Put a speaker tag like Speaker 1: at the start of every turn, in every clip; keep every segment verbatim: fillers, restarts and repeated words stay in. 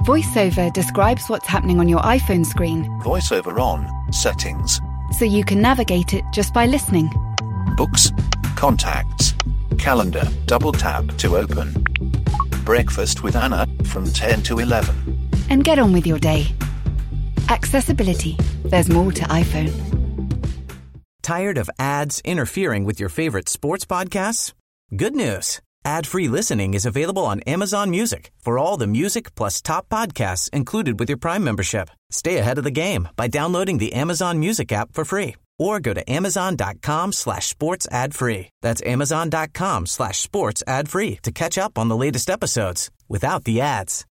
Speaker 1: VoiceOver describes what's happening on your iPhone screen.
Speaker 2: VoiceOver on, settings.
Speaker 1: So you can navigate it just by listening.
Speaker 2: Books, contacts, calendar, double tap to open. Breakfast with Anna from ten to eleven.
Speaker 1: And get on with your day. Accessibility. There's more to iPhone.
Speaker 3: Tired of ads interfering with your favorite sports podcasts? Good news. Ad-free listening is available on Amazon Music for all the music plus top podcasts included with your Prime membership. Stay ahead of the game by downloading the Amazon Music app for free or go to amazon.com slash sports ad free. That's amazon.com slash sports ad free to catch up on the latest episodes without the ads.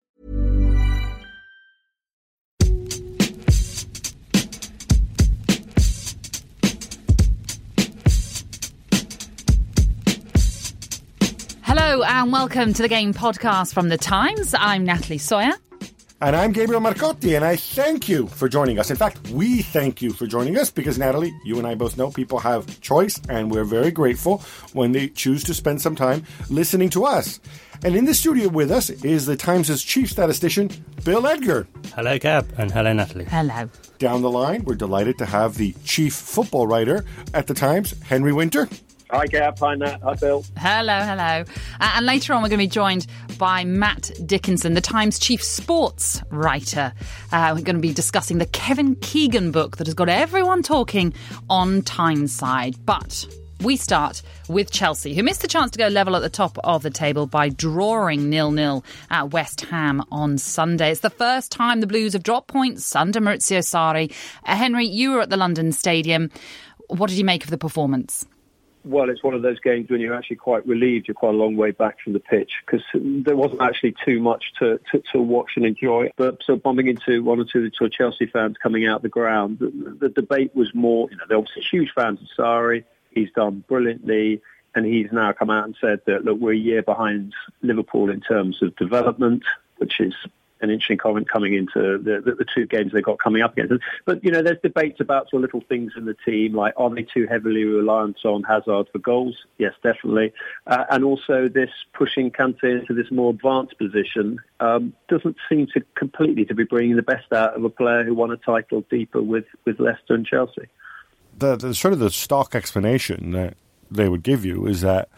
Speaker 4: Hello and welcome to the Game Podcast from The Times. I'm Natalie Sawyer.
Speaker 5: And I'm Gabriel Marcotti, and I thank you for joining us. In fact, we thank you for joining us because, Natalie, you and I both know people have choice, and we're very grateful when they choose to spend some time listening to us. And in the studio with us is the Times' chief statistician, Bill Edgar.
Speaker 6: Hello, Gab, and hello, Natalie.
Speaker 4: Hello.
Speaker 5: Down the line, we're delighted to have the chief football writer at the Times, Henry Winter.
Speaker 7: Hi, Gab. Hi, Nat. Hi, Bill.
Speaker 4: Hello, hello. Uh, and later on, we're going to be joined by Matt Dickinson, the Times chief sports writer. Uh, we're going to be discussing the Kevin Keegan book that has got everyone talking on Tyneside. But we start with Chelsea, who missed the chance to go level at the top of the table by drawing nil-nil at West Ham on Sunday. It's the first time the Blues have dropped points under Maurizio Sarri. Uh, Henry, you were at the London Stadium. What did you make of the performance?
Speaker 7: Well, it's one of those games when you're actually quite relieved you're quite a long way back from the pitch because there wasn't actually too much to, to, to watch and enjoy. But so bumping into one or two of the Chelsea fans coming out the ground, the, the debate was more, you know, they're obviously huge fans of Sarri. He's done brilliantly. And he's now come out and said that, look, we're a year behind Liverpool in terms of development, which is an interesting comment coming into the, the, the two games they've got coming up against. But, you know, there's debates about sort of little things in the team, like are they too heavily reliant on Hazard for goals? Yes, definitely. Uh, and also this pushing Kante into this more advanced position um, doesn't seem to completely to be bringing the best out of a player who won a title deeper with, with Leicester and Chelsea.
Speaker 5: The, the sort of the stock explanation that they would give you is that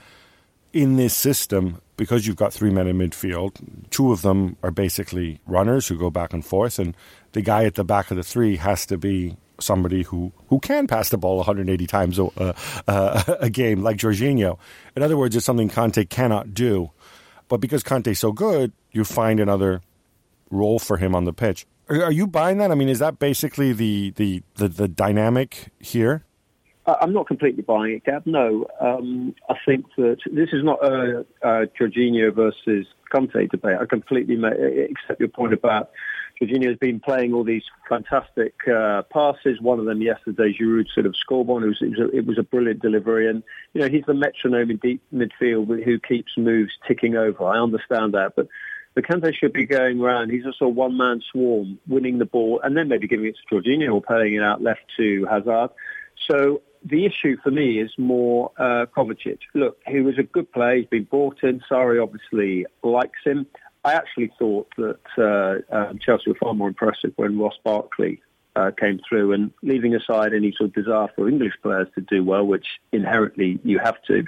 Speaker 5: in this system, because you've got three men in midfield, two of them are basically runners who go back and forth, and the guy at the back of the three has to be somebody who, who can pass the ball one hundred eighty times a, uh, a game, like Jorginho. In other words, it's something Kante cannot do. But because Kante's so good, you find another role for him on the pitch. Are, are you buying that? I mean, is that basically the, the, the, the dynamic here?
Speaker 7: I'm not completely buying it, Gab. No, um, I think that this is not a, a Jorginho versus Kante debate. I completely ma- accept your point about Jorginho has been playing all these fantastic uh, passes. One of them yesterday, Giroud sort of scored one. It was, it, was a, it was a brilliant delivery. And, you know, he's the metronome in deep midfield who keeps moves ticking over. I understand that. But the Kante should be going around. He's also a one-man swarm, winning the ball, and then maybe giving it to Jorginho or playing it out left to Hazard. So the issue for me is more uh, Kovacic. Look, he was a good player. He's been brought in. Sarri obviously likes him. I actually thought that uh, um, Chelsea were far more impressive when Ross Barkley uh, came through, and leaving aside any sort of desire for English players to do well, which inherently you have to.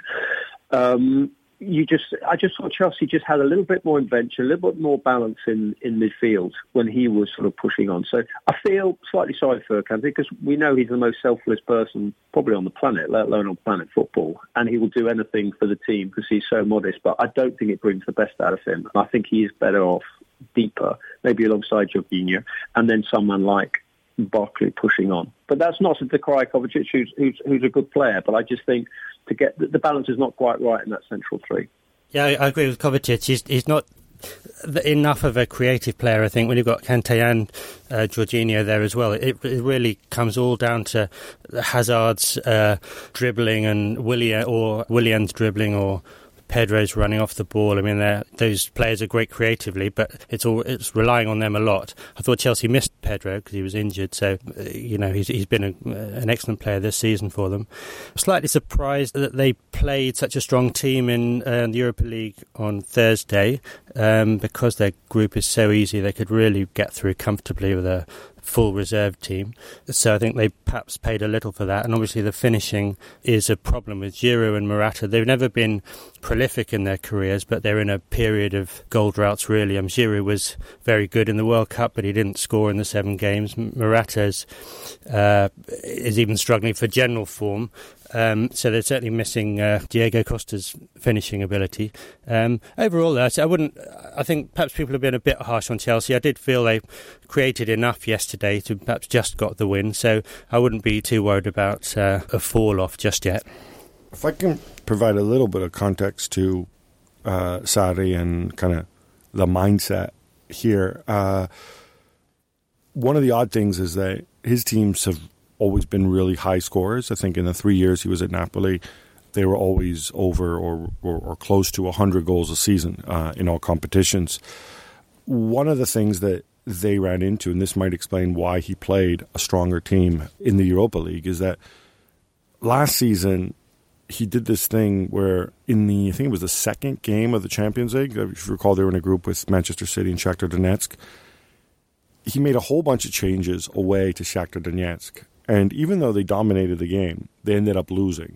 Speaker 7: Um, You just, I just thought Chelsea just had a little bit more invention, a little bit more balance in, in midfield when he was sort of pushing on. So I feel slightly sorry for Kante because we know he's the most selfless person probably on the planet, let alone on planet football. And he will do anything for the team because he's so modest. But I don't think it brings the best out of him. And I think he is better off deeper, maybe alongside Jorginho, and then someone like Barkley pushing on. But that's not to decry Kovacic, who's, who's, who's a good player. But I just think to get the balance is not quite right in that central three.
Speaker 6: Yeah, I agree with Kovacic. He's, he's not enough of a creative player, I think, when you've got Kante and uh, Jorginho there as well. It, it really comes all down to Hazard's uh, dribbling and Willian or Willian's dribbling or Pedro's running off the ball. I mean, those players are great creatively, but it's all it's relying on them a lot. I thought Chelsea missed Pedro because he was injured, so uh, you know he's he's been a, an excellent player this season for them. Slightly surprised that they played such a strong team in uh, the Europa League on Thursday, um, because their group is so easy. They could really get through comfortably with a full reserve team. So I think they perhaps paid a little for that. And obviously the finishing is a problem with Giroud and Morata. They've never been prolific in their careers, but they're in a period of goal droughts, really. Um, Giroud was very good in the World Cup, but he didn't score in the seven games. Morata uh, is even struggling for general form. Um, so they're certainly missing uh, Diego Costa's finishing ability. Um, overall, though, I wouldn't. I think perhaps people have been a bit harsh on Chelsea. I did feel they created enough yesterday to perhaps just got the win. So I wouldn't be too worried about uh, a fall off just yet.
Speaker 5: If I can provide a little bit of context to uh, Sarri and kind of the mindset here, uh, one of the odd things is that his teams have always been really high scorers. I think in the three years he was at Napoli, they were always over or, or, or close to one hundred goals a season uh, in all competitions. One of the things that they ran into, and this might explain why he played a stronger team in the Europa League, is that last season he did this thing where in the, I think it was the second game of the Champions League, if you recall they were in a group with Manchester City and Shakhtar Donetsk, he made a whole bunch of changes away to Shakhtar Donetsk. And even though they dominated the game, they ended up losing.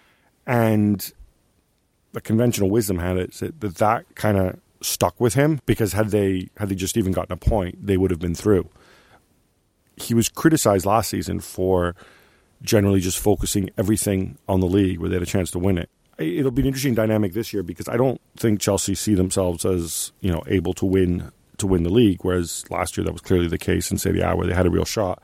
Speaker 5: And the conventional wisdom had it that that kind of stuck with him, because had they had they just even gotten a point, they would have been through. He was criticized last season for generally just focusing everything on the league where they had a chance to win it. It'll be an interesting dynamic this year, because I don't think Chelsea see themselves as, you know, able to win to win the league, whereas last year that was clearly the case in Serie A, where they had a real shot.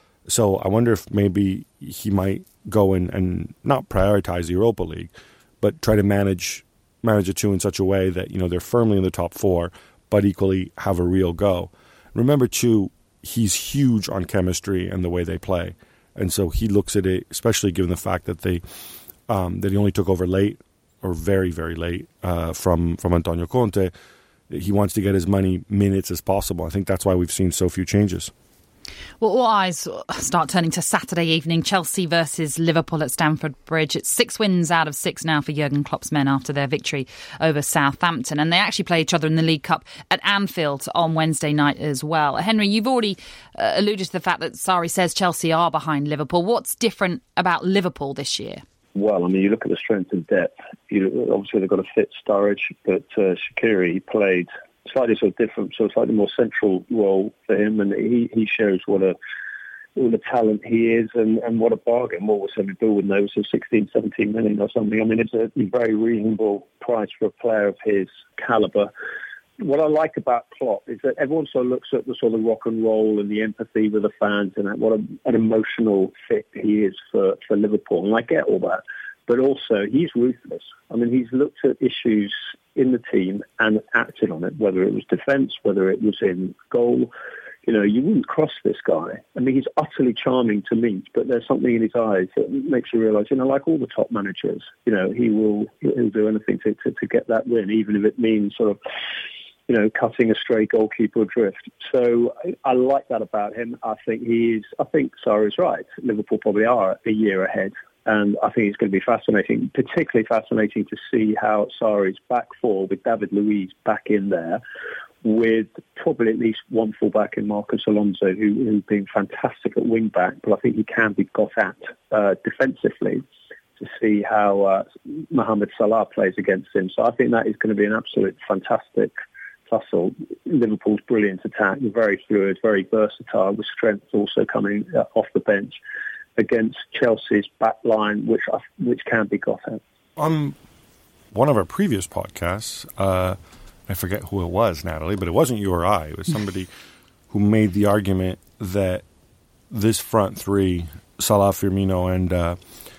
Speaker 5: So I wonder if maybe he might go in and not prioritize the Europa League, but try to manage manage the two in such a way that, you know, they're firmly in the top four, but equally have a real go. Remember, too, he's huge on chemistry and the way they play. And so he looks at it, especially given the fact that they um, that he only took over late, or very, very late, uh, from, from Antonio Conte. He wants to get as many minutes as possible. I think that's why we've seen so few changes.
Speaker 4: Well, all eyes start turning to Saturday evening, Chelsea versus Liverpool at Stamford Bridge. It's six wins out of six now for Jurgen Klopp's men after their victory over Southampton. And they actually play each other in the League Cup at Anfield on Wednesday night as well. Henry, you've already uh, alluded to the fact that Sarri says Chelsea are behind Liverpool. What's different about Liverpool this year?
Speaker 7: Well, I mean, you look at the strength and depth. You, obviously, they've got a fit Sturridge, but uh, Shaqiri played slightly sort of different, so slightly more central role for him, and he, he shows what a what a talent he is, and, and what a bargain. What was Semi Bill with those of sixteen, seventeen million or something? I mean, it's a very reasonable price for a player of his calibre. What I like about Klopp is that everyone sort of looks at the sort of rock and roll and the empathy with the fans, and what a, an emotional fit he is for, for Liverpool, and I get all that. But also, he's ruthless. I mean, he's looked at issues in the team and acted on it, whether it was defence, whether it was in goal. You know, you wouldn't cross this guy. I mean, he's utterly charming to meet, but there's something in his eyes that makes you realise, you know, like all the top managers, you know, he will he'll do anything to, to, to get that win, even if it means sort of, you know, cutting a stray goalkeeper adrift. So I, I like that about him. I think he's, I think Sarri's right. Liverpool probably are a year ahead. And I think it's going to be fascinating, particularly fascinating to see how Sarri's back four, with David Luiz back in there, with probably at least one fullback in Marcos Alonso, who, who's been fantastic at wing back, but I think he can be got at uh, defensively, to see how uh, Mohamed Salah plays against him. So I think that is going to be an absolute fantastic tussle. Liverpool's brilliant attack, very fluid, very versatile, with strength also coming uh, off the bench, against Chelsea's back line, which which can be got at.
Speaker 5: On one of our previous podcasts, uh, I forget who it was, Natalie, but it wasn't you or I. It was somebody who made the argument that this front three, Salah, Firmino, and uh,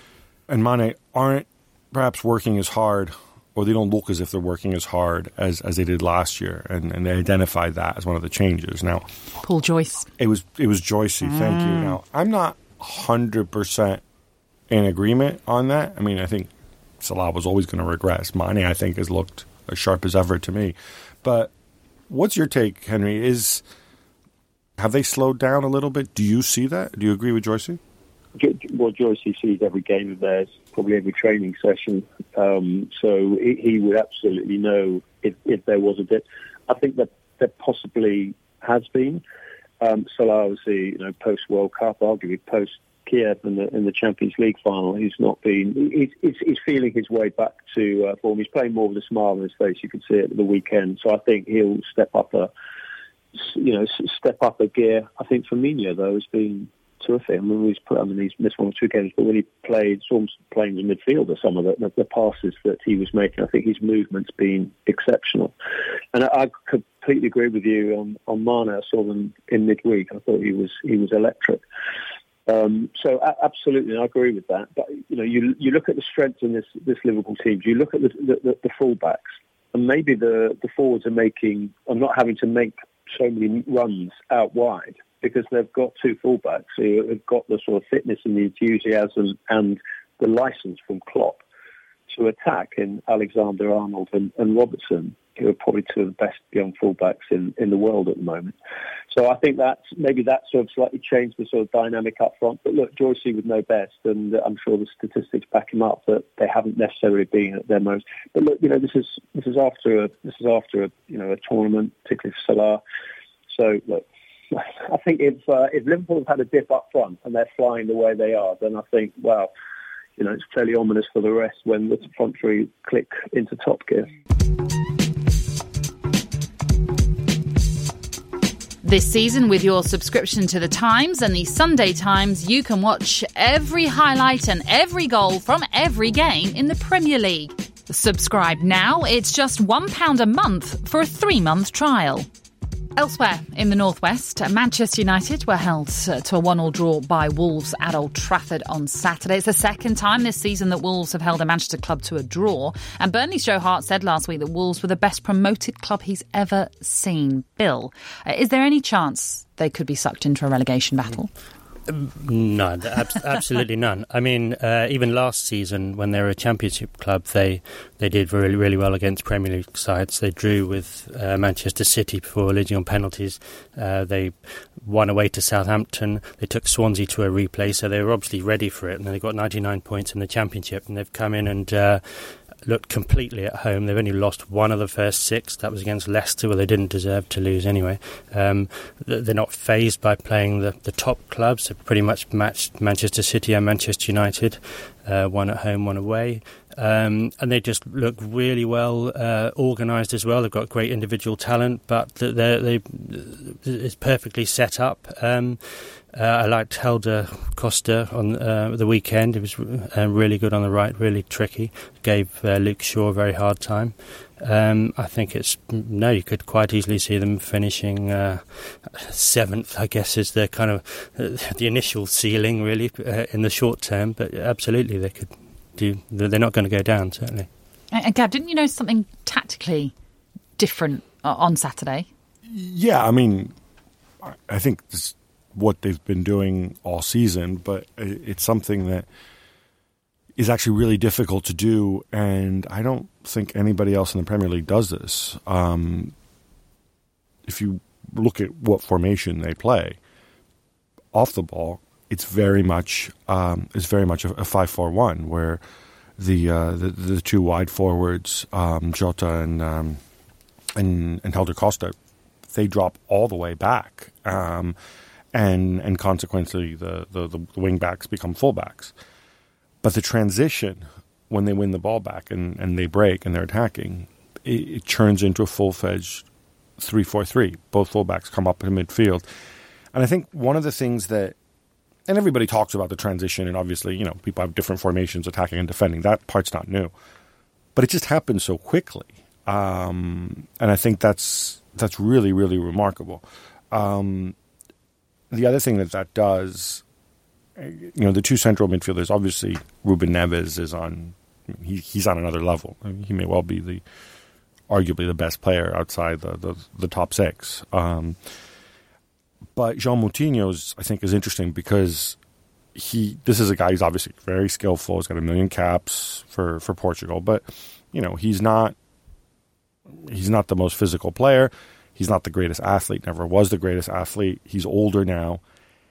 Speaker 5: and Mane, aren't perhaps working as hard, or they don't look as if they're working as hard as, as they did last year, and, and they identified that as one of the changes. Now,
Speaker 4: Paul Joyce.
Speaker 5: It was it was Joycey. Mm. Thank you. Now, I'm not one hundred percent in agreement on that. I mean, I think Salah was always going to regress. Mane, I think, has looked as sharp as ever to me. But what's your take, Henry? Is have they slowed down a little bit? Do you see that? Do you agree with Joycey?
Speaker 7: Well, Joycey sees every game of theirs, probably every training session. Um, so he, he would absolutely know if, if there was a dip. I think that there possibly has been. Um, Salah, obviously, you know, post World Cup, arguably post Kiev in the in the Champions League final, he's not been. He's, he's, he's feeling his way back to uh, form. He's playing more with a smile on his face. You can see it at the weekend. So I think he'll step up a, you know, step up a gear. I think Firmino though has been terrific. I mean, he's put, I mean, he's missed one or two games, but when he played, saw him playing in midfielder, some of the, the, the passes that he was making, I think his movement's been exceptional. And I, I completely agree with you on, on Mane. I saw them in midweek. I thought he was he was electric. Um, so a- absolutely, I agree with that. But you know, you you look at the strengths in this this Liverpool team. You look at the the, the, the fullbacks, and maybe the, the forwards are making, are not having to make so many runs out wide, because they've got two fullbacks who have got the sort of fitness and the enthusiasm and the license from Klopp to attack in Alexander-Arnold and, and Robertson, who are probably two of the best young fullbacks in, in the world at the moment. So I think that's maybe that sort of slightly changed the sort of dynamic up front. But look, Joycey would know best, and I'm sure the statistics back him up that they haven't necessarily been at their most. But look, you know, this is this is after a this is after a you know a tournament, particularly for Salah. So look, I think if uh, if Liverpool have had a dip up front and they're flying the way they are, then I think, wow, you know, it's fairly ominous for the rest when the front three click into top gear.
Speaker 4: This season, with your subscription to The Times and the Sunday Times, you can watch every highlight and every goal from every game in the Premier League. Subscribe now. It's just one pound a month for a three-month trial. Elsewhere in the northwest, Manchester United were held to a one-all draw by Wolves at Old Trafford on Saturday. It's the second time this season that Wolves have held a Manchester club to a draw. And Burnley's Joe Hart said last week that Wolves were the best promoted club he's ever seen. Bill, uh, is there any chance they could be sucked into a relegation battle?
Speaker 6: None, absolutely none. I mean, uh, even last season when they were a Championship club, they they did really, really well against Premier League sides. They drew with uh, Manchester City before losing on penalties. Uh, they won away to Southampton. They took Swansea to a replay, so they were obviously ready for it. And they got ninety-nine points in the Championship, and they've come in and Uh, looked completely at home. They've only lost one of the first six. That was against Leicester, where they didn't deserve to lose anyway. Um, they're not fazed by playing the, the top clubs. They've pretty much matched Manchester City and Manchester United, uh, one at home, one away. Um, and they just look really well uh, organised as well. They've got great individual talent, but they're, they it's perfectly set up. Um, Uh, I liked Helder Costa on uh, the weekend. He was uh, really good on the right, really tricky. Gave uh, Luke Shaw a very hard time. Um, I think it's, no, you could quite easily see them finishing uh, seventh, I guess, is the kind of uh, the initial ceiling, really, uh, in the short term. But absolutely, they could do, they're not going to go down, certainly.
Speaker 4: And Gab, didn't you know something tactically different on Saturday?
Speaker 5: Yeah, I mean, I think this, what they've been doing all season, but it's something that is actually really difficult to do, and I don't think anybody else in the Premier League does this. Um, if you look at what formation they play, off the ball, it's very much um, it's very much a five four one, where the, uh, the the two wide forwards, um, Jota and um, and and Helder Costa, they drop all the way back. Um, And and consequently, the, the, the wing backs become fullbacks. But the transition, when they win the ball back and, and they break and they're attacking, it, it turns into a full-fledged three four three. Both fullbacks come up in midfield. And I think one of the things that, and everybody talks about the transition, and obviously, you know, people have different formations, attacking and defending. That part's not new. But it just happens so quickly. Um, and I think that's that's really, really remarkable. Um The other thing that that does, you know, the two central midfielders, obviously Ruben Neves is on, he, he's on another level. I mean, he may well be the, arguably the best player outside the, the, the top six. Um, but João Moutinho's, I think, is interesting because he this is a guy who's obviously very skillful. He's got a million caps for, for Portugal, but you know he's not he's not the most physical player. He's not the greatest athlete. Never was the greatest athlete. He's older now,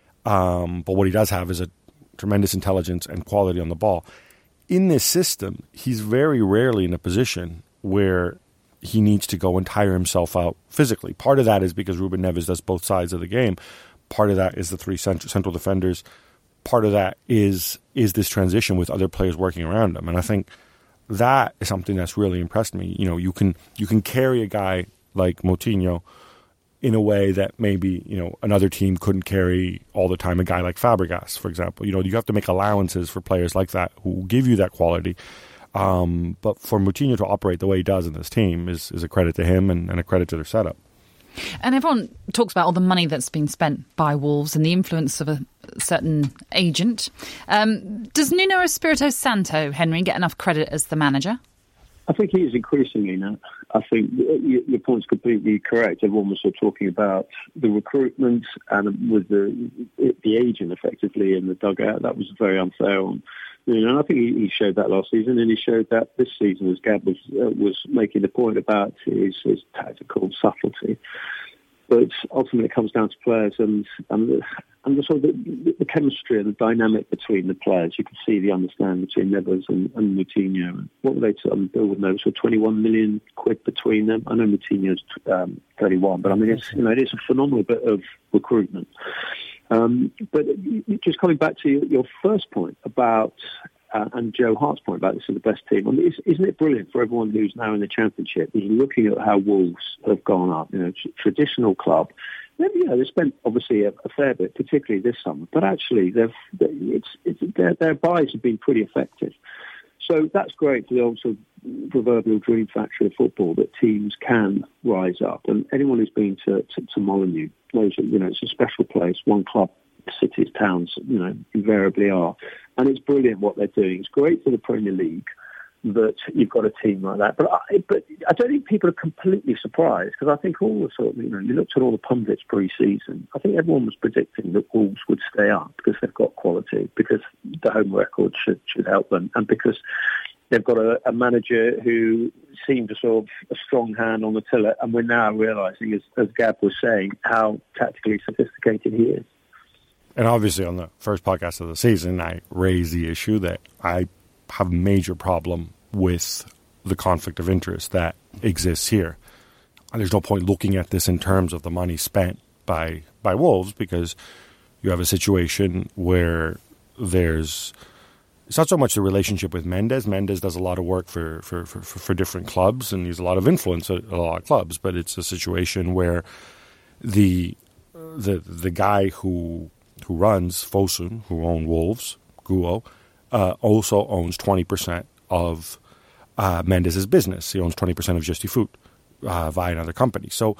Speaker 5: um, but what he does have is a tremendous intelligence and quality on the ball. In this system, he's very rarely in a position where he needs to go and tire himself out physically. Part of that is because Ruben Neves does both sides of the game. Part of that is the three cent- central defenders. Part of that is is this transition with other players working around him. And I think that is something that's really impressed me. You know, you can you can carry a guy like Moutinho in a way that maybe, you know, another team couldn't carry all the time a guy like Fabregas, for example. You know, you have to make allowances for players like that who give you that quality. Um, but for Moutinho to operate the way he does in this team is, is a credit to him and, and a credit to their setup.
Speaker 4: And everyone talks about all the money that's been spent by Wolves and the influence of a certain agent. Um, does Nuno Espirito Santo, Henry, get enough credit as the manager?
Speaker 7: I think he is increasingly now. I think your point's completely correct. Everyone was sort of talking about the recruitment and with the the agent effectively in the dugout. That was very unfair on. You know, and I think he, he showed that last season, and he showed that this season as Gab was uh, was making the point about his, his tactical subtlety. But ultimately, it comes down to players and and the, and the sort of the, the chemistry and the dynamic between the players. You can see the understanding between Neves and, and Moutinho. And what were they to um, Bill with Neves? So twenty-one million quid between them. I know Moutinho's um, thirty-one, but I mean, it's you know, it is a phenomenal bit of recruitment. Um, but just coming back to your first point about, uh, and Joe Hart's point about this is the best team, I mean, isn't it brilliant for everyone who's now in the Championship, is looking at how Wolves have gone up, you know, t- traditional club. You know, they spent obviously a, a fair bit, particularly this summer, but actually they've, it's, it's, their, their buys have been pretty effective. So that's great for the old sort of proverbial dream factory of football that teams can rise up. And anyone who's been to, to, to Molineux knows that, you know, it's a special place. One club, cities, towns, you know, invariably are. And it's brilliant what they're doing. It's great for the Premier League that you've got a team like that. But I, but I don't think people are completely surprised because I think all the sort of, you know, you looked at all the pundits pre-season. I think everyone was predicting that Wolves would stay up because they've got quality, because the home record should should help them, and because they've got a, a manager who seemed to sort of a strong hand on the tiller. And we're now realising, as, as Gab was saying, how tactically sophisticated he is.
Speaker 5: And obviously on the first podcast of the season, I raised the issue that I have a major problem with the conflict of interest that exists here. And there's no point looking at this in terms of the money spent by by Wolves, because you have a situation where there's it's not so much the relationship with Mendes. Mendes does a lot of work for for, for, for different clubs, and he's a lot of influence at a lot of clubs, but it's a situation where the the the guy who who runs Fosun, who owns Wolves, Guo, Uh, also owns twenty percent of uh, Mendes' business. He owns twenty percent of Justi Foot uh, via another company. So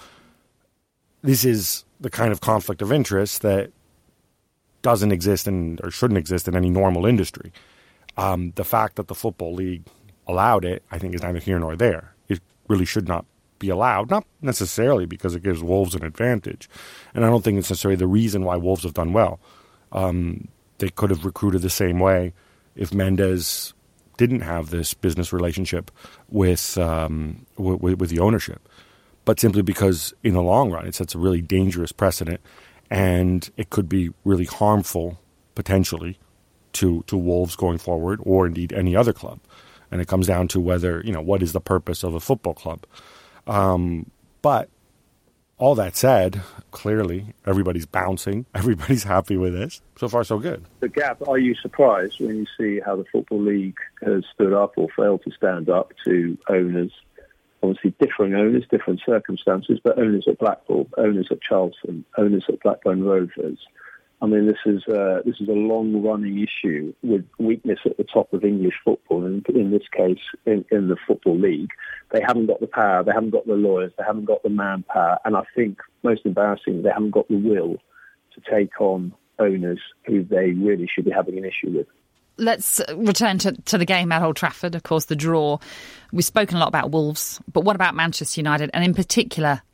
Speaker 5: this is the kind of conflict of interest that doesn't exist in, or shouldn't exist in any normal industry. Um, the fact that the Football League allowed it, I think, is neither here nor there. It really should not be allowed, not necessarily because it gives Wolves an advantage. And I don't think it's necessarily the reason why Wolves have done well. Um, they could have recruited the same way if Mendes didn't have this business relationship with, um, with with the ownership, but simply because in the long run it sets a really dangerous precedent, and it could be really harmful potentially to to Wolves going forward, or indeed any other club. And it comes down to whether, you know, what is the purpose of a football club. Um, but all that said, clearly everybody's bouncing. Everybody's happy with this. So far, so good.
Speaker 7: The Gap, are you surprised when you see how the Football League has stood up or failed to stand up to owners, obviously differing owners, different circumstances, but owners at Blackpool, owners at Charlton, owners at Blackburn Rovers? I mean, this is uh, this is a long-running issue with weakness at the top of English football, and in this case, in, in the Football League. They haven't got the power, they haven't got the lawyers, they haven't got the manpower, and I think, most embarrassing, they haven't got the will to take on owners who they really should be having an issue with.
Speaker 4: Let's return to, to the game at Old Trafford, of course, the draw. We've spoken a lot about Wolves, but what about Manchester United, and in particular,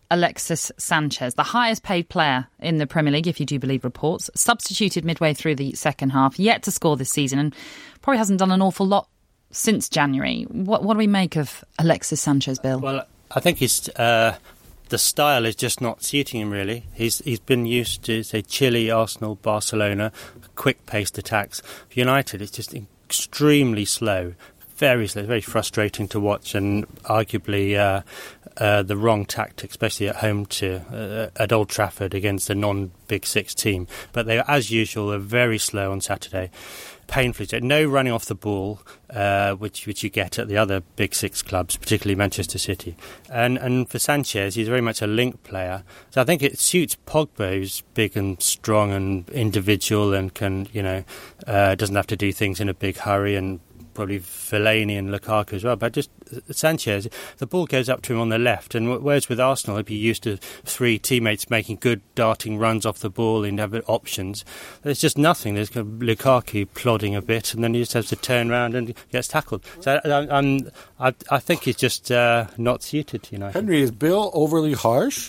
Speaker 4: Alexis Sanchez, the highest paid player in the Premier League, if you do believe reports, substituted midway through the second half, yet to score this season, and probably hasn't done an awful lot since January. What, what do we make of Alexis Sanchez, Bill?
Speaker 6: Well, I think he's, uh, the style is just not suiting him, really. He's He's been used to, say, Chile, Arsenal, Barcelona, quick-paced attacks. For United, it's just extremely slow. Very slow, very frustrating to watch, and arguably uh, uh, the wrong tactic, especially at home to uh, at Old Trafford against a non-Big Six team. But they, as usual, are very slow on Saturday. Painfully slow. No running off the ball, uh, which which you get at the other Big Six clubs, particularly Manchester City. And and for Sanchez, he's very much a link player. So I think it suits Pogba, who's big and strong and individual, and can you know uh, doesn't have to do things in a big hurry, and probably Fellaini and Lukaku as well. But just Sanchez, the ball goes up to him on the left, and whereas with Arsenal he'd be used to three teammates making good darting runs off the ball and have options. There's just nothing. There's Lukaku plodding a bit, and then he just has to turn around and gets tackled. So I, I'm, I, I think he's just uh, not suited to United.
Speaker 5: Henry, is Bill overly harsh?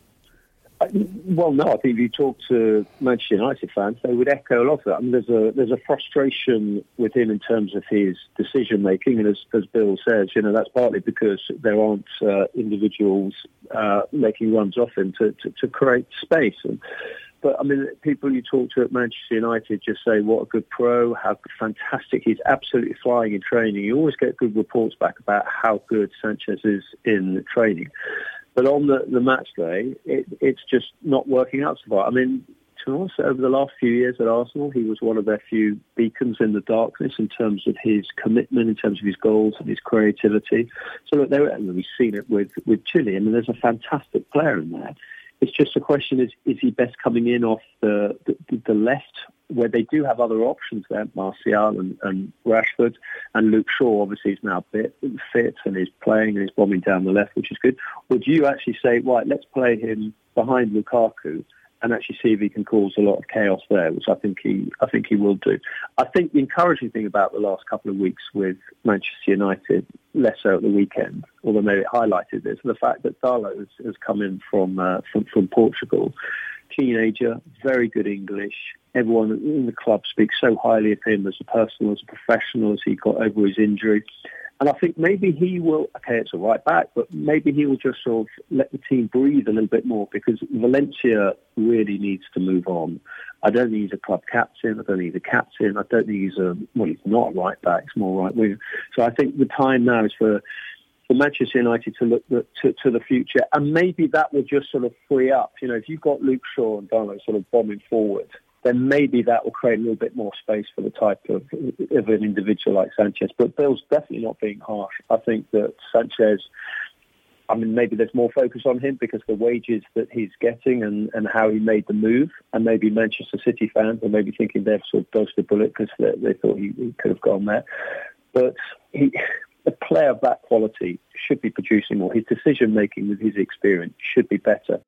Speaker 7: Well, no, I think if you talk to Manchester United fans, they would echo a lot of that. I mean, there's a there's a frustration with him in terms of his decision making, and as, as Bill says, you know, that's partly because there aren't uh, individuals uh, making runs off him to, to, to create space. And, but I mean, people you talk to at Manchester United just say, "What a good pro! How fantastic! He's absolutely flying in training." You always get good reports back about how good Sanchez is in training. But on the, the match day, it, it's just not working out so far. I mean, to be honest, over the last few years at Arsenal, he was one of their few beacons in the darkness in terms of his commitment, in terms of his goals and his creativity. So look, there, and we've seen it with, with Chile. I mean, there's a fantastic player in there. It's just a question, is is he best coming in off the, the, the left, where they do have other options there, Martial and, and Rashford, and Luke Shaw obviously is now fit, fit and is playing and is bombing down the left, which is good. Or do you actually say, right, let's play him behind Lukaku and actually see if he can cause a lot of chaos there, which I think he I think he will do. I think the encouraging thing about the last couple of weeks with Manchester United, less so at the weekend, although maybe it highlighted this, the fact that Darlow has, has come in from, uh, from from Portugal, teenager, very good English. Everyone in the club speaks so highly of him as a person, as a professional, as he got over his injury. And I think maybe he will, okay, it's a right back, but maybe he will just sort of let the team breathe a little bit more, because Valencia really needs to move on. I don't think he's a club captain. I don't think he's a captain. I don't think he's a, well, he's not a right back. He's more right wing. So I think the time now is for, for Manchester United to look to, to the future. And maybe that will just sort of free up. You know, if you've got Luke Shaw and Darlow sort of bombing forward, then maybe that will create a little bit more space for the type of, of an individual like Sanchez. But Bill's definitely not being harsh. I think that Sanchez, I mean, maybe there's more focus on him because the wages that he's getting and, and how he made the move, and maybe Manchester City fans are maybe thinking they've sort of dodged a bullet because they, they thought he, he could have gone there. But he, a player of that quality should be producing more. His decision-making with his experience should be better.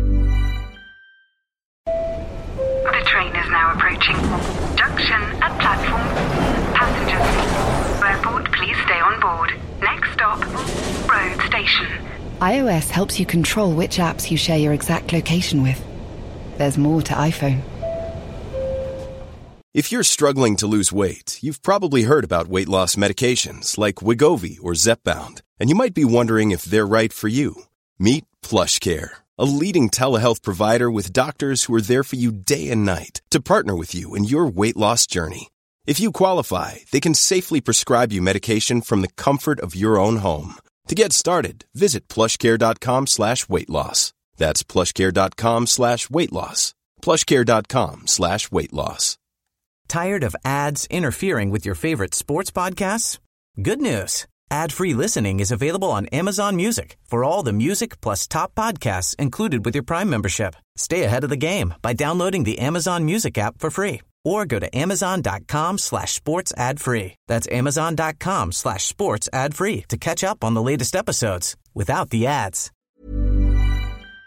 Speaker 8: The train is now approaching. Junction at platform. Passengers. Airport, please stay on board. Next stop, road station.
Speaker 1: iOS helps you control which apps you share your exact location with. There's more to iPhone.
Speaker 9: If you're struggling to lose weight, you've probably heard about weight loss medications like Wegovy or Zepbound, and you might be wondering if they're right for you. Meet PlushCare, a leading telehealth provider with doctors who are there for you day and night to partner with you in your weight loss journey. If you qualify, they can safely prescribe you medication from the comfort of your own home. To get started, visit plushcare.com slash weight loss. That's plushcare.com slash weight loss. plushcare.com slash weight loss.
Speaker 3: Tired of ads interfering with your favorite sports podcasts? Good news. Ad-free listening is available on Amazon Music for all the music plus top podcasts included with your Prime membership. Stay ahead of the game by downloading the Amazon Music app for free or go to amazon.com slash sports ad free. That's amazon.com slash sports ad free to catch up on the latest episodes without the ads.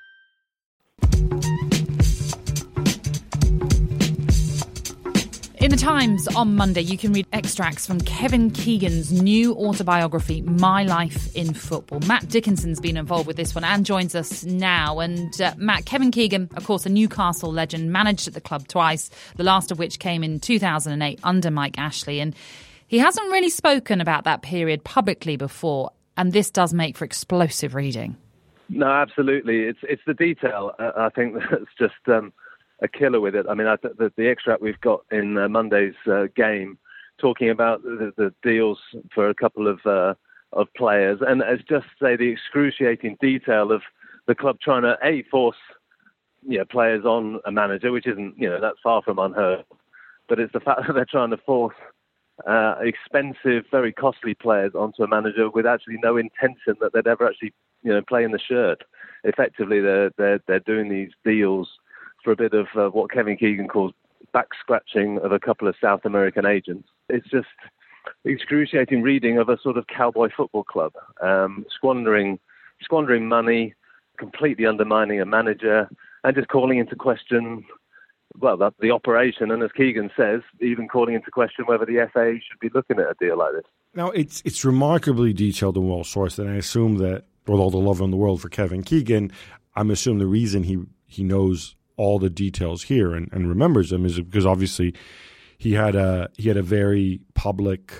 Speaker 4: In the Times on Monday, you can read extracts from Kevin Keegan's new autobiography, My Life in Football. Matt Dickinson's been involved with this one and joins us now. And uh, Matt, Kevin Keegan, of course, a Newcastle legend, managed at the club twice, the last of which came in two thousand eight under Mike Ashley. And he hasn't really spoken about that period publicly before, and this does make for explosive reading.
Speaker 10: No, absolutely. It's it's the detail, uh, I think, that's just um, a killer with it. I mean, I th- the, the extract we've got in uh, Monday's uh, game, talking about the, the deals for a couple of uh, of players, and as just say the excruciating detail of the club trying to a force you know players on a manager, which isn't you know that's far from unheard, but it's the fact that they're trying to force uh, expensive, very costly players onto a manager with actually no intention that they'd ever actually you know play in the shirt. Effectively, they're they're they're doing these deals for a bit of uh, what Kevin Keegan calls back scratching of a couple of South American agents. It's just excruciating reading of a sort of cowboy football club, um, squandering squandering money, completely undermining a manager, and just calling into question, well, the, the operation, and as Keegan says, even calling into question whether the F A should be looking at a deal like this.
Speaker 5: Now, it's it's remarkably detailed and well-sourced, and I assume that, with all the love in the world for Kevin Keegan, I'm assuming the reason he, he knows all the details here and, and remembers them is because obviously he had a he had a very public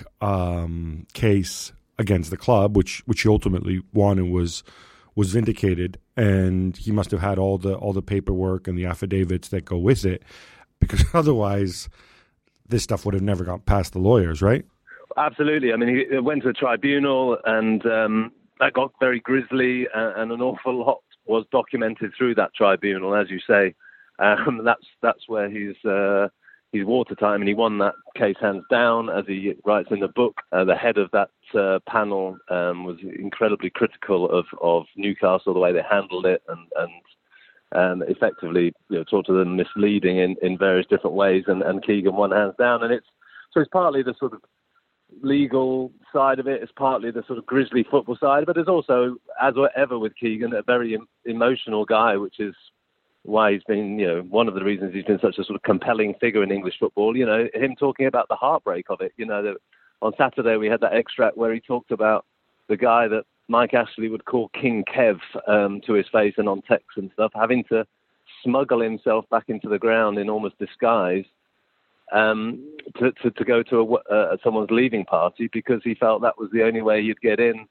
Speaker 5: um, case against the club, which which he ultimately won and was was vindicated, and he must have had all the all the paperwork and the affidavits that go with it, because otherwise this stuff would have never got past the lawyers, right?
Speaker 10: Absolutely. I mean, he went to a tribunal, and um, that got very grisly, and, and an awful lot was documented through that tribunal, as you say. Um, that's that's where he's uh, he's watertight, and he won that case hands down, as he writes in the book. Uh, the head of that uh, panel um, was incredibly critical of, of Newcastle, the way they handled it, and and um, effectively you know, talked to them misleading in, in various different ways. And, and Keegan won hands down, and it's so it's partly the sort of legal side of it, it's partly the sort of grisly football side, but it's also, as ever with Keegan, a very em- emotional guy, which is why he's been, you know, one of the reasons he's been such a sort of compelling figure in English football. You know, him talking about the heartbreak of it. You know, the, on Saturday we had that extract where he talked about the guy that Mike Ashley would call King Kev um, to his face and on text and stuff, having to smuggle himself back into the ground in almost disguise um, to, to, to go to a, uh, someone's leaving party, because he felt that was the only way he'd get in.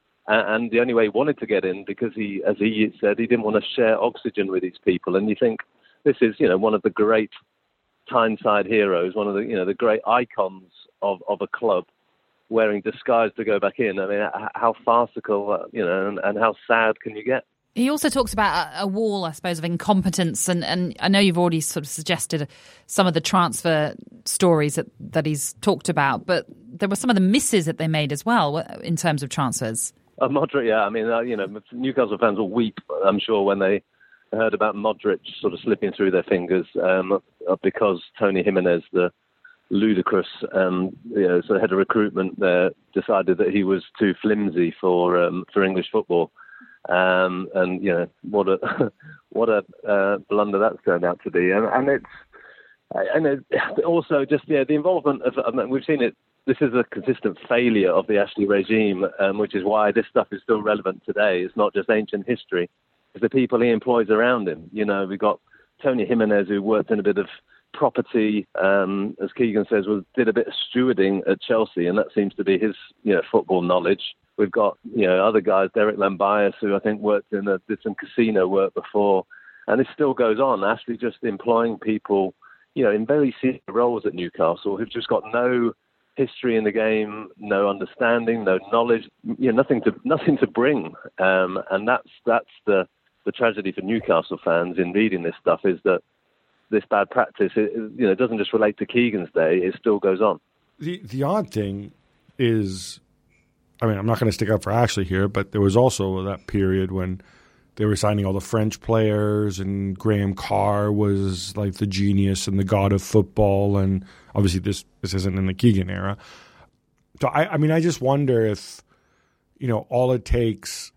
Speaker 10: And the only way he wanted to get in, because he, as he said, he didn't want to share oxygen with these people. And you think this is, you know, one of the great Tyneside heroes, one of the, you know, the great icons of, of a club, wearing disguise to go back in. I mean, how farcical, uh, you know, and, and how sad can you get?
Speaker 4: He also talks about a, a wall, I suppose, of incompetence. And, and I know you've already sort of suggested some of the transfer stories that, that he's talked about, but there were some of the misses that they made as well in terms of transfers.
Speaker 10: Uh, Modric, yeah. I mean, uh, you know, Newcastle fans will weep, I'm sure, when they heard about Modric sort of slipping through their fingers um, because Tony Jimenez, the ludicrous um, you know, sort of head of recruitment there, decided that he was too flimsy for um, for English football. Um, and, you know, what a what a uh, blunder that's turned out to be. And, and it's and it, also just, yeah, the involvement of, I mean, we've seen it. This is a consistent failure of the Ashley regime, um, which is why this stuff is still relevant today. It's not just ancient history. It's the people he employs around him. You know, we've got Tony Jimenez, who worked in a bit of property, um, as Keegan says, was did a bit of stewarding at Chelsea, and that seems to be his, you know, football knowledge. We've got, you know, other guys, Derek Lambias, who I think worked in a, did some casino work before, and it still goes on. Ashley just employing people, you know, in very senior roles at Newcastle who've just got no history in the game, no understanding, no knowledge, you know, nothing to nothing to bring, um, and that's that's the the tragedy for Newcastle fans in reading this stuff, is that this bad practice, it, you know, it doesn't just relate to Keegan's day; it still goes on. The
Speaker 5: the odd thing is, I mean, I'm not going to stick up for Ashley here, but there was also that period when they were signing all the French players, and Graham Carr was like the genius and the god of football. And obviously this, this isn't in the Keegan era. So, I, I mean, I just wonder if, you know, all it takes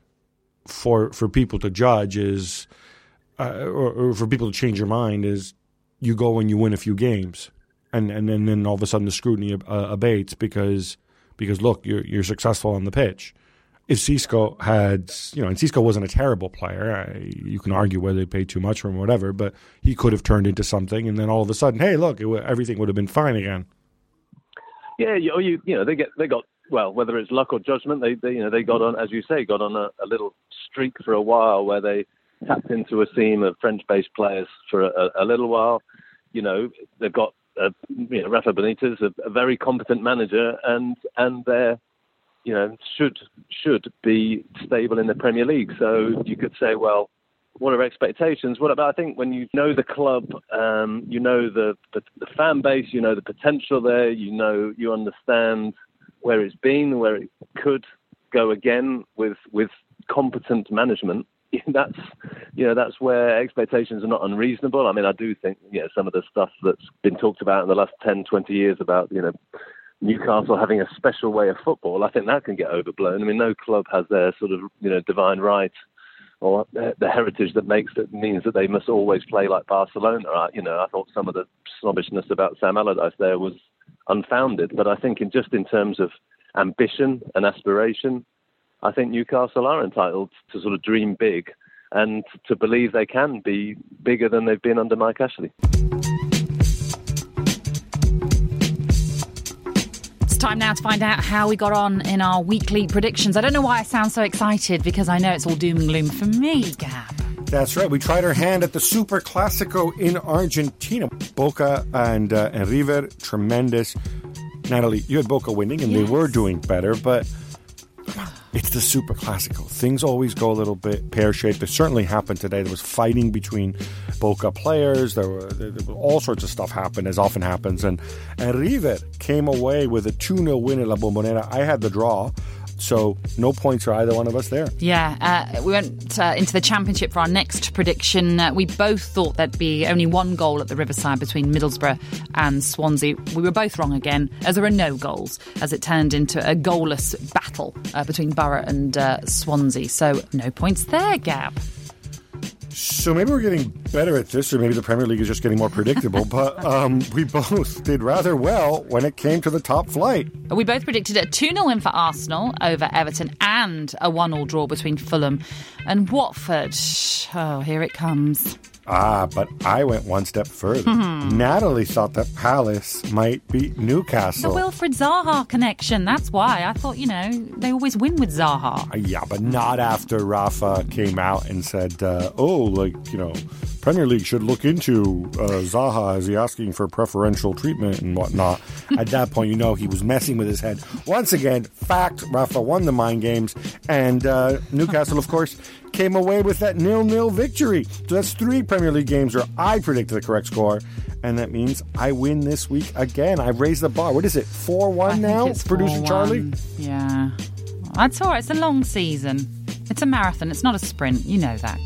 Speaker 5: for for people to judge is, uh, or, or for people to change your mind is you go and you win a few games. and and then, then all of a sudden the scrutiny uh, abates because because look, you're you're successful on the pitch. If Xisco had, you know, and Xisco wasn't a terrible player, I, you can argue whether they paid too much for him or whatever, but he could have turned into something, and then all of a sudden, hey, look, it, everything would have been fine again.
Speaker 10: Yeah, you, you you know they get they got well, whether it's luck or judgment, they, they you know they got on, as you say, got on a, a little streak for a while where they tapped into a seam of French-based players for a, a little while. You know, they've got uh, you know Rafa Benitez, a, a very competent manager, and and they're you know, should should be stable in the Premier League. So you could say, well, what are expectations? What about, I think when you know the club, um, you know the, the the fan base, you know the potential there, you know, you understand where it's been, where it could go again with with competent management. That's you know that's where expectations are not unreasonable. I mean, I do think you know some of the stuff that's been talked about in the last ten, twenty years about you know. Newcastle having a special way of football, I think that can get overblown. I mean, no club has their sort of, you know, divine right or the heritage that makes it means that they must always play like Barcelona. I, you know, I thought some of the snobbishness about Sam Allardyce there was unfounded, but I think in just in terms of ambition and aspiration, I think Newcastle are entitled to sort of dream big and to believe they can be bigger than they've been under Mike Ashley.
Speaker 4: Time now to find out how we got on in our weekly predictions. I don't know why I sound so excited because I know it's all doom and gloom for me, Gab.
Speaker 5: That's right. We tried our hand at the Super Classico in Argentina. Boca and, uh, and River, tremendous. Natalie, you had Boca winning and yes. they were doing better, but it's the Super Classico. Things always go a little bit pear-shaped. It certainly happened today. There was fighting between Boca players. There were, there were all sorts of stuff happened, as often happens. And, and River came away with a two nil win at La Bombonera. I had the draw, so no points for either one of us there.
Speaker 4: Yeah, uh, we went uh, into the Championship for our next prediction. Uh, we both thought there'd be only one goal at the Riverside between Middlesbrough and Swansea. We were both wrong again, as there were no goals, as it turned into a goalless battle uh, between Borough and uh, Swansea. So no points there, Gab.
Speaker 5: So maybe we're getting better at this, or maybe the Premier League is just getting more predictable, but um, we both did rather well when it came to the top flight.
Speaker 4: We both predicted a two nil win for Arsenal over Everton and a one all draw between Fulham and Watford. Oh, here it comes.
Speaker 5: Ah, but I went one step further. Mm-hmm. Natalie thought that Palace might beat Newcastle.
Speaker 4: The Wilfried Zaha connection, that's why. I thought, you know, they always win with Zaha.
Speaker 5: Uh, yeah, but not after Rafa came out and said, uh, oh, like, you know, Premier League should look into uh, Zaha. Is he asking for preferential treatment and whatnot? At that point, you know, he was messing with his head. Once again, fact, Rafa won the mind games. And uh, Newcastle, of course, came away with that nil-nil victory. So that's three Premier League games where I predicted the correct score, and that means I win this week again. I've raised the bar. What is it, four one now?
Speaker 4: It's
Speaker 5: Producer
Speaker 4: four one.
Speaker 5: Charlie?
Speaker 4: Yeah. That's all right. It's a long season. It's a marathon. It's not a sprint. You know that.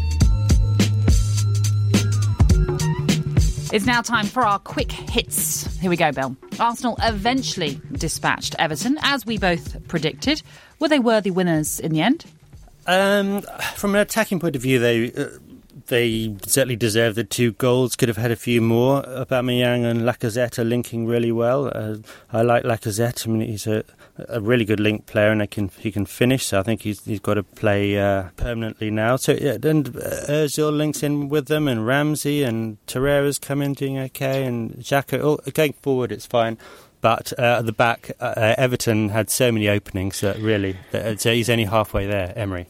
Speaker 4: It's now time for our quick hits. Here we go, Bill. Arsenal eventually dispatched Everton, as we both predicted. Were they worthy winners in the end?
Speaker 6: Um, from an attacking point of view, they uh, they certainly deserve the two goals. Could have had a few more. Aubameyang and Lacazette are linking really well. Uh, I like Lacazette. I mean, he's a, a really good link player, and I can he can finish. So I think he's he's got to play uh, permanently now. So yeah, and Ozil links in with them, and Ramsey and Torreira's come in doing okay, and Xhaka. Oh, going forward, it's fine. But uh, at the back, uh, Everton had so many openings that really, uh, so he's only halfway there, Emery.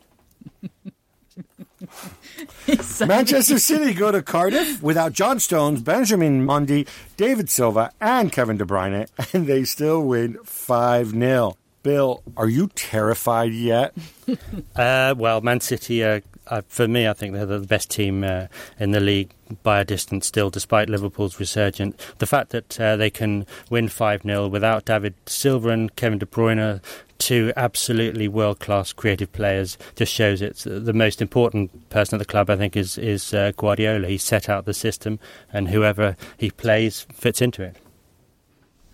Speaker 5: Manchester City go to Cardiff without John Stones, Benjamin Mendy, David Silva, and Kevin De Bruyne, and they still win five nil. Bill, are you terrified yet?
Speaker 6: uh, well, Man City, uh, uh, for me, I think they're the best team uh, in the league by a distance still, despite Liverpool's resurgence. The fact that uh, they can win five nil without David Silva and Kevin De Bruyne, two absolutely world-class creative players, just shows it's the most important person at the club, I think, is, is uh, Guardiola. He set out the system, and whoever he plays fits into it.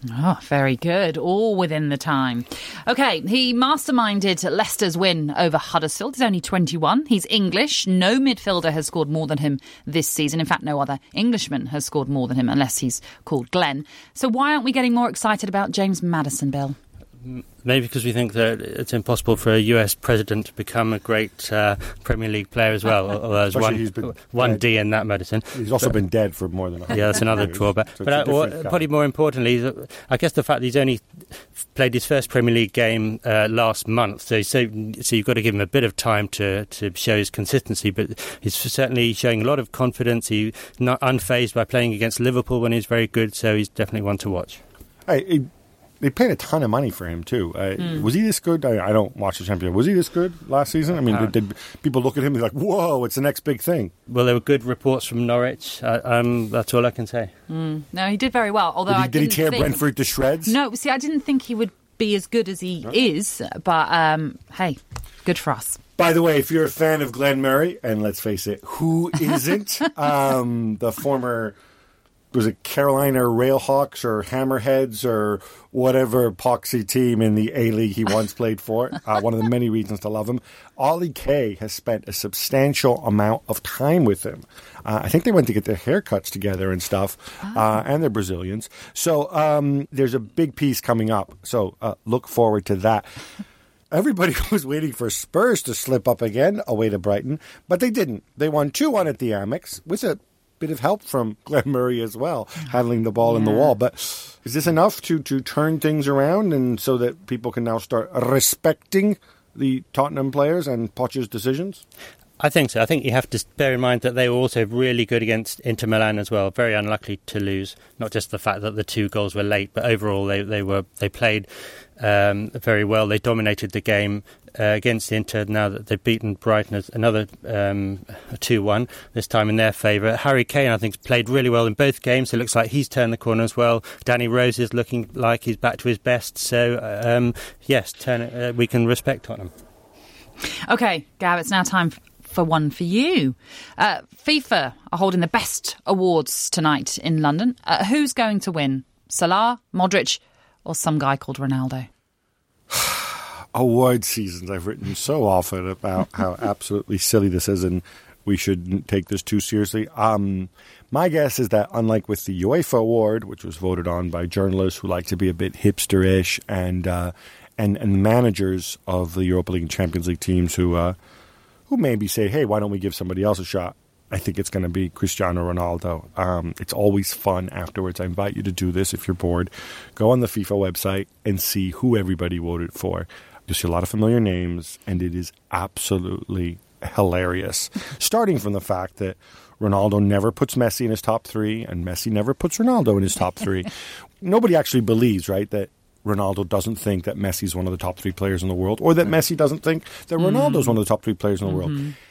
Speaker 4: Oh, very good. All within the time. OK, he masterminded Leicester's win over Huddersfield. He's only twenty-one. He's English. No midfielder has scored more than him this season. In fact, no other Englishman has scored more than him, unless he's called Glenn. So why aren't we getting more excited about James Maddison, Bill?
Speaker 6: Maybe because we think that it's impossible for a U S president to become a great uh, Premier League player as well. Although there's one, one D in that medicine.
Speaker 5: He's also but, been dead for more than a hundred
Speaker 6: Yeah, that's another
Speaker 5: years.
Speaker 6: drawback.
Speaker 5: So
Speaker 6: but uh, well, probably more importantly, I guess the fact that he's only played his first Premier League game uh, last month, so, so so you've got to give him a bit of time to, to show his consistency. But he's certainly showing a lot of confidence. He's not unfazed by playing against Liverpool when he's very good, so he's definitely one to watch.
Speaker 5: Hey, he, They paid a ton of money for him, too. Uh, mm. Was he this good? I, I don't watch the Champions. Was he this good last season? I mean, uh, did, did people look at him and be like, whoa, it's the next big thing?
Speaker 6: Well, there were good reports from Norwich. Uh, um, that's all I can say.
Speaker 4: Mm. No, he did very well. Although
Speaker 5: did he,
Speaker 4: I
Speaker 5: did he tear
Speaker 4: think...
Speaker 5: Brentford to shreds?
Speaker 4: No, see, I didn't think he would be as good as he no. is. But, um, hey, good for us.
Speaker 5: By the way, if you're a fan of Glenn Murray, and let's face it, who isn't? um, the former... Was it Carolina Railhawks or Hammerheads or whatever epoxy team in the A-League he once played for? Uh, one of the many reasons to love him. Ollie Kay has spent a substantial amount of time with him. Uh, I think they went to get their haircuts together and stuff, uh, and they're Brazilians. So um, there's a big piece coming up. So uh, look forward to that. Everybody was waiting for Spurs to slip up again away to Brighton, but they didn't. They won two one at the Amex with a bit of help from Glenn Murray as well, handling the ball yeah. in the wall. But is this enough to, to turn things around and so that people can now start respecting the Tottenham players and Poch's decisions?
Speaker 6: I think so. I think you have to bear in mind that they were also really good against Inter Milan as well. Very unlucky to lose. Not just the fact that the two goals were late, but overall they, they were they played um, very well. They dominated the game uh, against Inter. Now that they've beaten Brighton as another um, two one, this time in their favour. Harry Kane, I think, played really well in both games. It looks like he's turned the corner as well. Danny Rose is looking like he's back to his best. So, um, yes, turn, uh, we can respect Tottenham.
Speaker 4: OK, Gav, it's now time for... for one for you. Uh, FIFA are holding the best awards tonight in London. Uh, who's going to win? Salah, Modric, or some guy called Ronaldo?
Speaker 5: Award seasons. I've written so often about how absolutely silly this is and we shouldn't take this too seriously. Um, my guess is that unlike with the UEFA award, which was voted on by journalists who like to be a bit hipster-ish and, uh, and, and managers of the Europa League and Champions League teams who... Uh, who maybe say, hey, why don't we give somebody else a shot? I think it's going to be Cristiano Ronaldo. Um, it's always fun afterwards. I invite you to do this if you're bored. Go on the FIFA website and see who everybody voted for. You'll see a lot of familiar names, and it is absolutely hilarious. Starting from the fact that Ronaldo never puts Messi in his top three, and Messi never puts Ronaldo in his top three. Nobody actually believes, right, that Ronaldo doesn't think that Messi's one of the top three players in the world, or that Messi doesn't think that Ronaldo's mm. one of the top three players in the mm-hmm. world.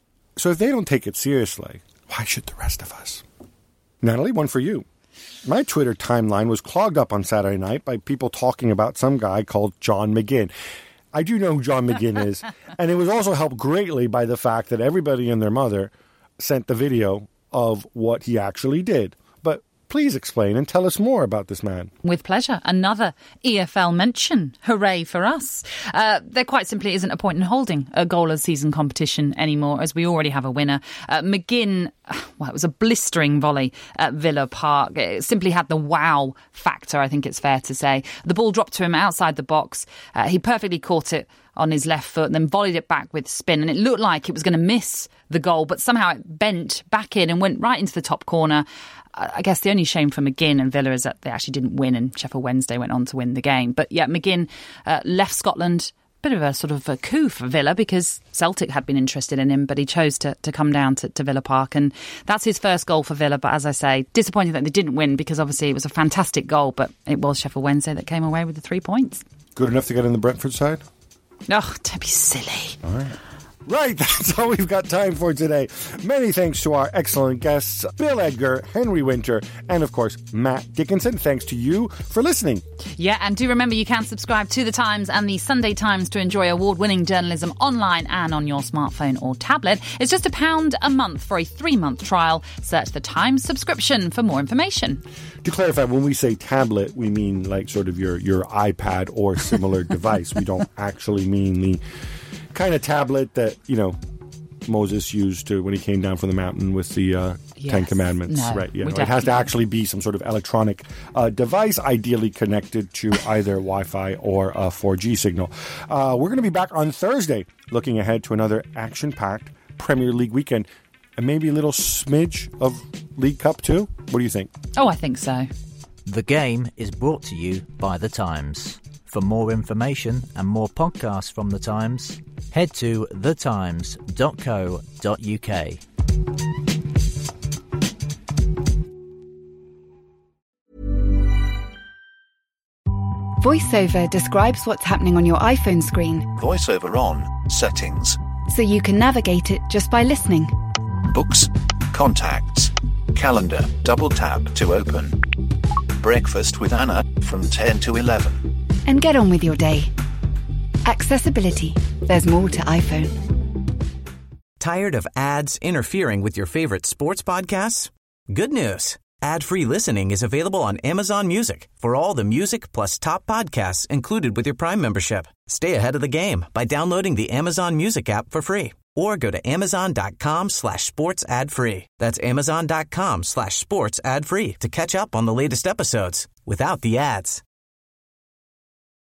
Speaker 5: So if they don't take it seriously, why should the rest of us? Natalie, one for you. My Twitter timeline was clogged up on Saturday night by people talking about some guy called John McGinn. I do know who John McGinn is, and it was also helped greatly by the fact that everybody and their mother sent the video of what he actually did. But please explain and tell us more about this man.
Speaker 4: With pleasure. Another E F L mention. Hooray for us. Uh, there quite simply isn't a point in holding a goal of season competition anymore, as we already have a winner. Uh, McGinn, well, it was a blistering volley at Villa Park. It simply had the wow factor, I think it's fair to say. The ball dropped to him outside the box. Uh, he perfectly caught it on his left foot and then volleyed it back with spin. And it looked like it was going to miss the goal, but somehow it bent back in and went right into the top corner. I guess the only shame for McGinn and Villa is that they actually didn't win and Sheffield Wednesday went on to win the game. But yeah, McGinn uh, left Scotland. Bit of a sort of a coup for Villa because Celtic had been interested in him, but he chose to, to come down to, to Villa Park. And that's his first goal for Villa. But as I say, disappointed that they didn't win because obviously it was a fantastic goal, but it was Sheffield Wednesday that came away with the three points.
Speaker 5: Good enough to get in the Brentford side?
Speaker 4: Oh, don't be silly.
Speaker 5: All right. Right, that's all we've got time for today. Many thanks to our excellent guests, Bill Edgar, Henry Winter, and of course, Matt Dickinson. Thanks to you for listening.
Speaker 4: Yeah, and do remember you can subscribe to The Times and The Sunday Times to enjoy award-winning journalism online and on your smartphone or tablet. It's just a pound a month for a three-month trial. Search The Times subscription for more information.
Speaker 5: To clarify, when we say tablet, we mean like sort of your, your iPad or similar device. We don't actually mean the kind of tablet that, you know, Moses used to when he came down from the mountain with the uh,
Speaker 4: yes.
Speaker 5: Ten Commandments.
Speaker 4: No,
Speaker 5: right? You know,
Speaker 4: we
Speaker 5: it has to
Speaker 4: definitely-
Speaker 5: actually be some sort of electronic uh, device, ideally connected to either Wi-Fi or a four G signal. Uh, we're going to be back on Thursday, looking ahead to another action-packed Premier League weekend, and maybe a little smidge of League Cup too. What do you think?
Speaker 4: Oh, I think so.
Speaker 3: The Game is brought to you by The Times. For more information and more podcasts from The Times, head to the times dot co dot uk.
Speaker 1: VoiceOver describes what's happening on your iPhone screen,
Speaker 2: VoiceOver on. Settings.
Speaker 1: so you can navigate it just by listening.
Speaker 2: Books. Contacts. Calendar. Double tap to open. Breakfast with Anna from ten to eleven.
Speaker 1: And get on with your day. Accessibility. There's more to iPhone.
Speaker 3: Tired of ads interfering with your favorite sports podcasts? Good news. Ad-free listening is available on Amazon Music for all the music plus top podcasts included with your Prime membership. Stay ahead of the game by downloading the Amazon Music app for free or go to amazon.com slash sports ad free. That's amazon.com slash sports ad free to catch up on the latest episodes without the ads.